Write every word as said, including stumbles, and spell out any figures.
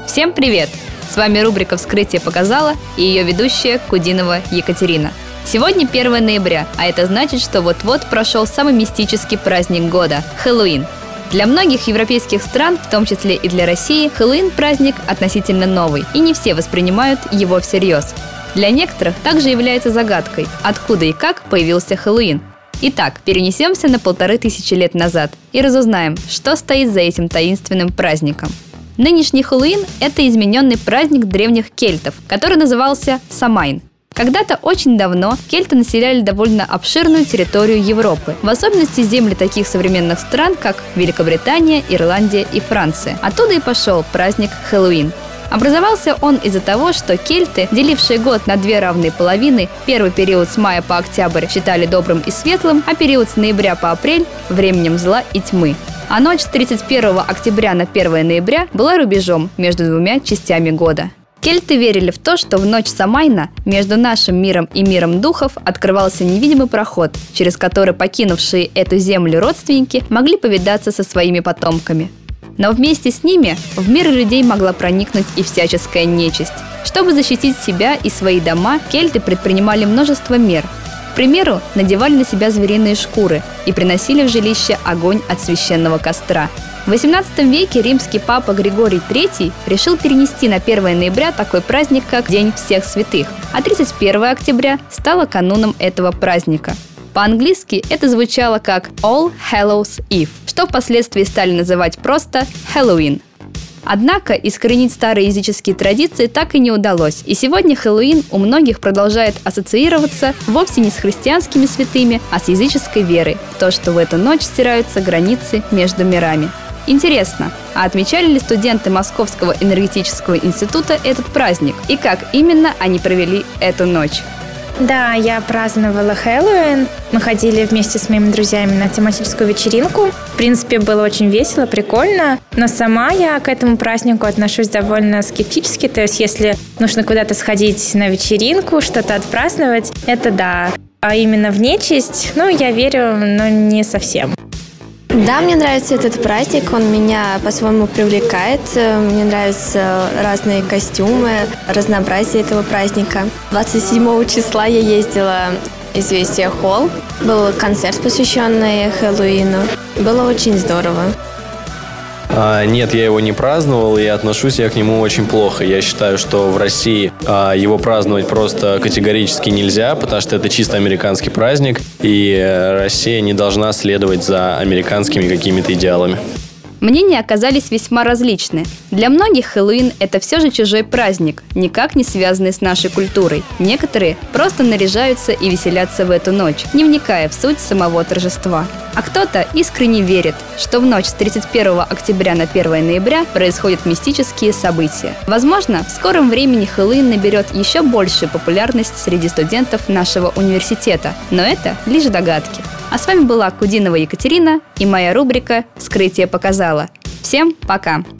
Всем привет! С вами рубрика «Вскрытие показало» и ее ведущая Кудинова Екатерина. Сегодня первое ноября, а это значит, что вот-вот прошел самый мистический праздник года – Хэллоуин. Для многих европейских стран, в том числе и для России, Хэллоуин – праздник относительно новый, и не все воспринимают его всерьез. Для некоторых также является загадкой, откуда и как появился Хэллоуин. Итак, перенесемся на полторы тысячи лет назад и разузнаем, что стоит за этим таинственным праздником. Нынешний Хэллоуин – это измененный праздник древних кельтов, который назывался Самайн. Когда-то очень давно кельты населяли довольно обширную территорию Европы, в особенности земли таких современных стран, как Великобритания, Ирландия и Франция. Оттуда и пошел праздник Хэллоуин. Образовался он из-за того, что кельты, делившие год на две равные половины, первый период с мая по октябрь считали добрым и светлым, а период с ноября по апрель – временем зла и тьмы. А ночь с тридцать первого октября на первое ноября была рубежом между двумя частями года. Кельты верили в то, что в ночь Самайна между нашим миром и миром духов открывался невидимый проход, через который покинувшие эту землю родственники могли повидаться со своими потомками. Но вместе с ними в мир людей могла проникнуть и всяческая нечисть. Чтобы защитить себя и свои дома, кельты предпринимали множество мер. К примеру, надевали на себя звериные шкуры и приносили в жилище огонь от священного костра. В восемнадцатом веке римский папа Григорий третий решил перенести на первое ноября такой праздник, как День всех святых, а тридцать первого октября стало кануном этого праздника. По-английски это звучало как All Hallows Eve, что впоследствии стали называть просто Хэллоуин. Однако искоренить старые языческие традиции так и не удалось, и сегодня Хэллоуин у многих продолжает ассоциироваться вовсе не с христианскими святыми, а с языческой верой в то, что в эту ночь стираются границы между мирами. Интересно, а отмечали ли студенты Московского энергетического института этот праздник, и как именно они провели эту ночь? Да, я праздновала Хэллоуин. Мы ходили вместе с моими друзьями на тематическую вечеринку. В принципе, было очень весело, прикольно. Но сама я к этому празднику отношусь довольно скептически. То есть, если нужно куда-то сходить на вечеринку, что-то отпраздновать, это да. А именно в нечисть, ну, я верю, но не совсем. Да, мне нравится этот праздник, он меня по-своему привлекает. Мне нравятся разные костюмы, разнообразие этого праздника. двадцать седьмого числа я ездила в Известия Холл. Был концерт, посвященный Хэллоуину. Было очень здорово. А, нет, я его не праздновал, и отношусь я к нему очень плохо. Я считаю, что в России а, его праздновать просто категорически нельзя, потому что это чисто американский праздник, и Россия не должна следовать за американскими какими-то идеалами. Мнения оказались весьма различны. Для многих Хэллоуин – это все же чужой праздник, никак не связанный с нашей культурой. Некоторые просто наряжаются и веселятся в эту ночь, не вникая в суть самого торжества. А кто-то искренне верит, что в ночь с тридцать первого октября на первое ноября происходят мистические события. Возможно, в скором времени Хэллоуин наберет еще большую популярность среди студентов нашего университета, но это лишь догадки. А с вами была Кудинова Екатерина и моя рубрика «Вскрытие показало». Всем пока!